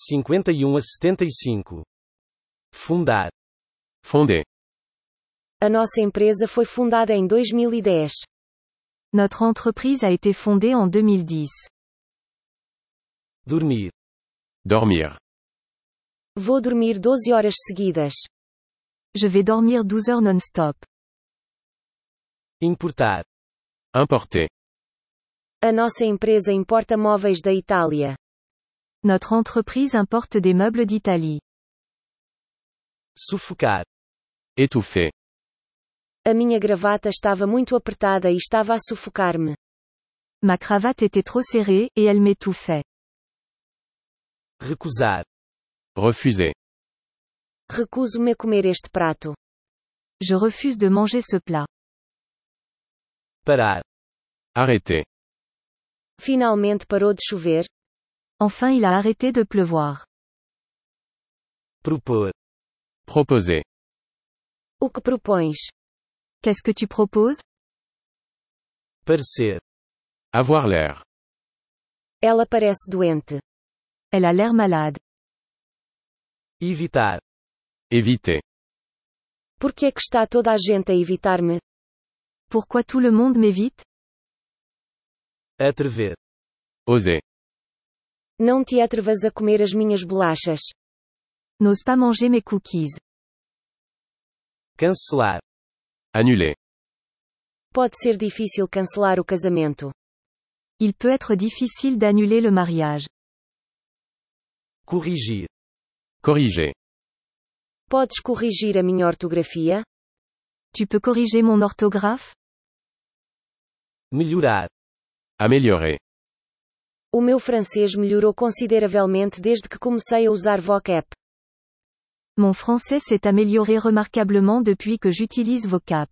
51 a 75. Fundar. Fonder. A nossa empresa foi fundada em 2010. Notre entreprise a été fondée en 2010. Dormir. Dormir. Vou dormir 12 horas seguidas. Je vais dormir 12 heures non-stop. Importar. Importer. A nossa empresa importa móveis da Itália. Notre entreprise importe des meubles d'Italie. Sufocar. Étouffer. A minha gravata estava muito apertada e estava a sufocar-me. Ma cravate était trop serrée, et elle m'étouffait. Recusar. Refuser. Recuso-me a comer este prato. Je refuse de manger ce plat. Parar. Arrêter. Finalmente parou de chover. Enfin il a arrêté de pleuvoir. Propor. Proposer. O que propões? Qu'est-ce que tu proposes? Parecer. Avoir l'air. Ela parece doente. Elle a l'air malade. Evitar. Éviter. Por que é que está toda a gente a evitar-me? Pourquoi tout le monde m'évite? Atrever. Oser. Não te atrevas a comer as minhas bolachas. N'ose pas manger mes cookies. Cancelar. Annuler. Pode ser difícil cancelar o casamento. Il peut être difficile d'annuler le mariage. Corrigir. Corriger. Podes corrigir a minha ortografia? Tu peux corriger mon orthographe? Melhorar. Améliorer. O meu francês melhorou consideravelmente desde que comecei a usar Vocap. Mon français s'est amélioré remarquablement depuis que j'utilise Vocap.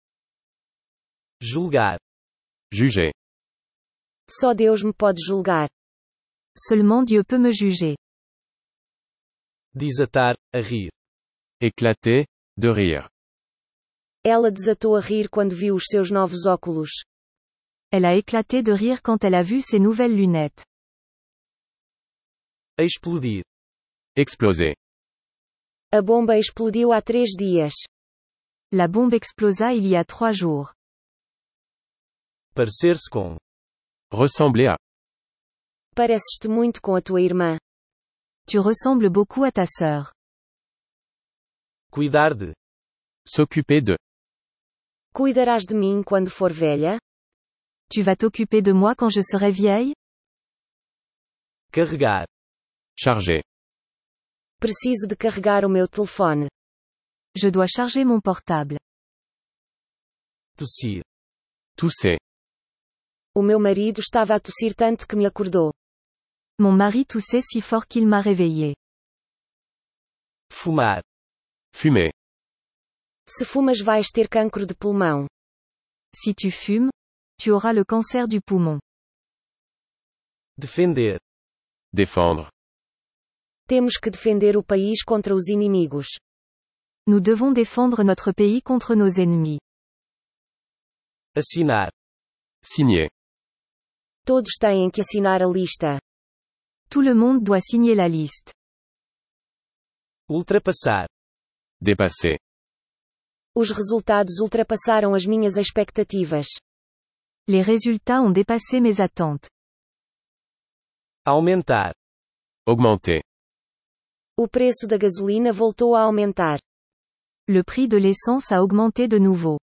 Julgar. Juger. Só Deus me pode julgar. Seulement Dieu peut me juger. Desatar, a rir. Éclater, de rire. Ela desatou a rir quando viu os seus novos óculos. Elle a éclaté de rire quand elle a vu ses nouvelles lunettes. Explodir. Exploser. A bomba explodiu há 3 dias. La bombe explosa il y a 3 jours. Parecer-se com. Ressembler à. Pareces-te muito com a tua irmã. Tu ressembles beaucoup à ta sœur. Cuidar de. S'occuper de. Cuidarás de mim quando for velha? Tu vas t'occuper de moi quand je serai vieille? Carregar. Charger. Preciso de carregar o meu telefone. Je dois charger mon portable. Tossir. Tousser. O meu marido estava a tossir tanto que me acordou. Mon mari toussait si fort qu'il m'a réveillé. Fumar. Fumer. Se fumas vais ter cancro de pulmão. Si tu fumes, tu auras le cancer du poumon. Defender. Défendre. Temos que defender o país contra os inimigos. Nous devons défendre notre pays contre nos ennemis. Assinar. Signer. Todos têm que assinar a lista. Tout le monde doit signer la liste. Ultrapassar. Dépasser. Os resultados ultrapassaram as minhas expectativas. Les résultats ont dépassé mes attentes. Aumentar. Augmenter. O preço da gasolina voltou a aumentar. Le prix de l'essence a augmenté de nouveau.